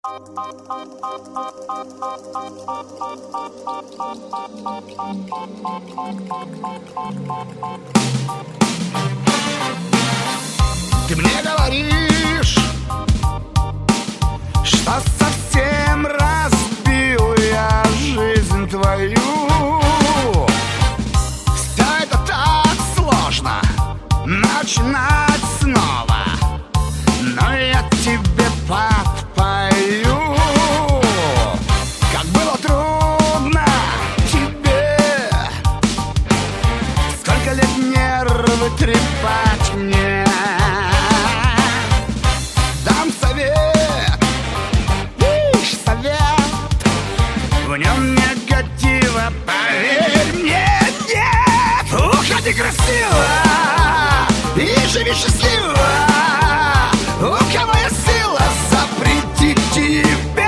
Ты мне говоришь, что совсем разбил я жизнь твою. Все это так сложно начинать снова, но я тебе подпою. Как было трудно тебе, сколько лет нервы трепать мне. Дам совет, видишь, совет, в нем негатива, поверь мне, нет. Уходи красиво и живи счастливо. У кого есть сила запретить тебя?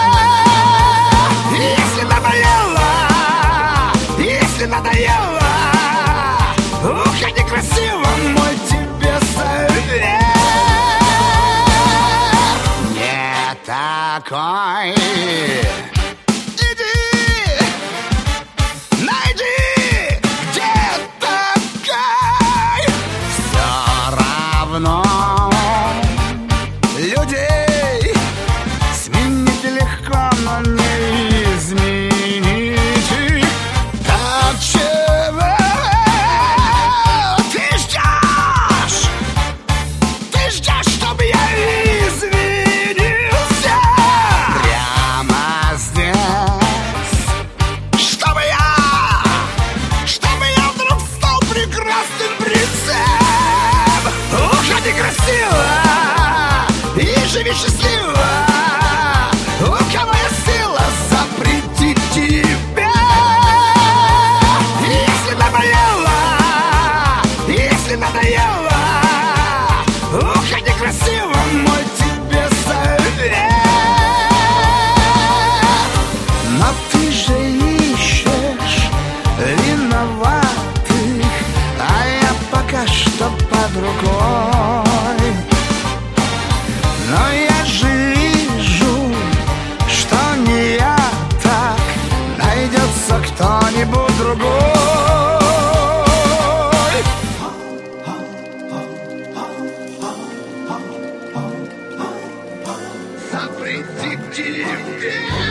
Если наболело, если надоело, уходи красиво, мой тебе совет. Не такой. Иди, найди, где такой. Все равно людей сменить легко, но не изменить их. Так чего ты ждешь? Ты ждешь, чтобы я извинился прямо здесь? Чтобы я вдруг стал прекрасным принцем. Уходи красиво и живи счастливо. У кого есть сила запретить тебя? Если наболело, если надоело, уходи красиво, мой тебе совет. Но ты же ищешь виноватых, а я пока что под рукой. Но я же вижу, что не я так, найдется кто-нибудь другой. Запретить тебе.